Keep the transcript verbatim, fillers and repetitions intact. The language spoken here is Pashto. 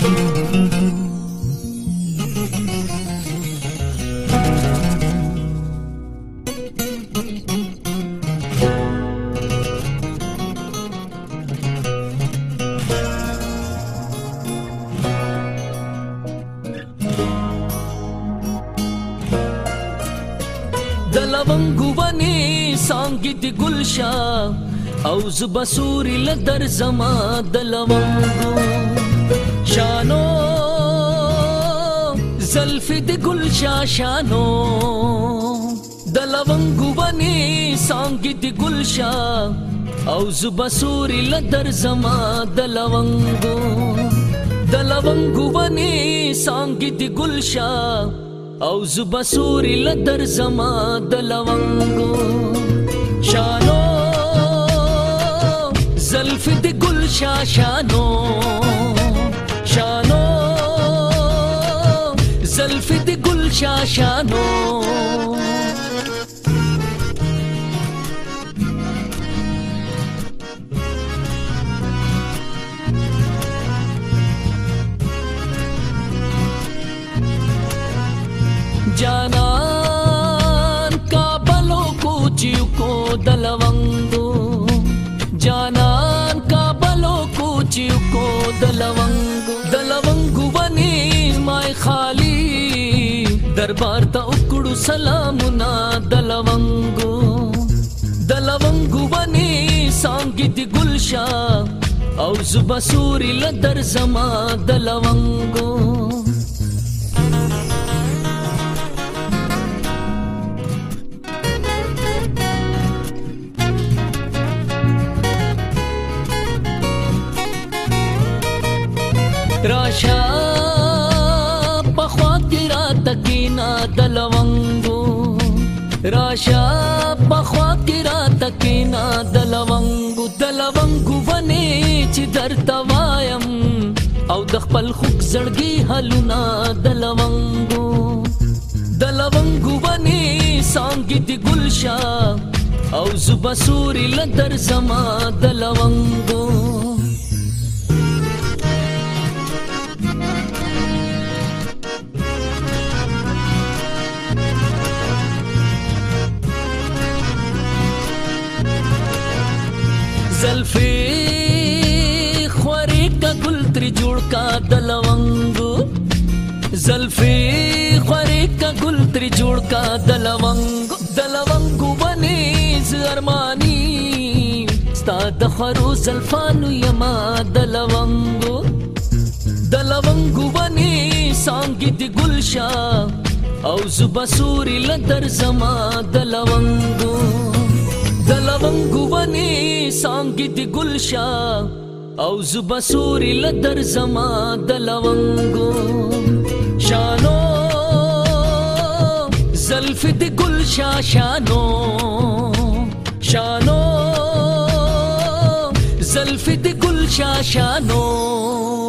دلونګو ونی سانګي د ګلشا او زبسوري لدر زما دلونګو شانو زلفي د ګلشا شانو دلونګو ونی سانګي د ګلشا او زبسوري لدر زما دلونګو دلونګو ونی سانګي د ګلشا او زبسوري لدر زما دلونګو شانو زلفي د ګلشا شانو شانو زلفي د ګلشا شانو जानन काबलो कुचियो को दलवंगो जानन काबलो कुचियो को दलवंगो दलवंगो वनी माय खाली दरबार ता उकड़ू सलामुना दलवंगो दलवंगो वनी सांगी दी गुलशा औ जुबसूरी लदर जमा दलवंगो राशा पखवा किरा तकीना दलवंगो राशा पखवा किरा तकीना दलवंगो दलवंगो वने ची दर्तवायम او د خپل خوک زړګي حلونه دلونګو دلونګو ونی سانګي دی ګلشا او زبسوري لدر زما دلونګو زلفی خوری کا گل تری جوڑ کا دلونگو زلفی خوری کا گل تری جوڑ کا دلونگو دلونگو بنی زرمانی ستا دخرو زلفانو یما دلونگو دلونگو بنی سانگی دی گلشا او زبسوری لدر زما دلونگو دلونګو ونی سانګي دی ګلشا او زبسوري لدر زما دلونګو شانو زلفي دی ګلشا شانو شانو زلفي دی ګلشا شانو